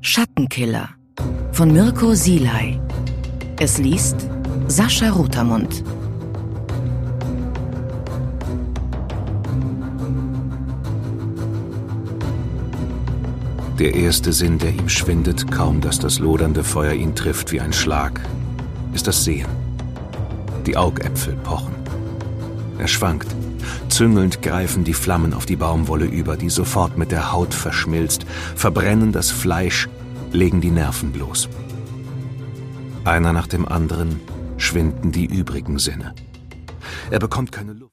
Schattenkiller von Mirko Sieley. Es liest Sascha Rotermund. Der erste Sinn, der ihm schwindet, kaum dass das lodernde Feuer ihn trifft wie ein Schlag, ist das Sehen. Die Augäpfel pochen. Er schwankt. Züngelnd greifen die Flammen auf die Baumwolle über, die sofort mit der Haut verschmilzt, verbrennen das Fleisch, legen die Nerven bloß. Einer nach dem anderen schwinden die übrigen Sinne. Er bekommt keine Luft.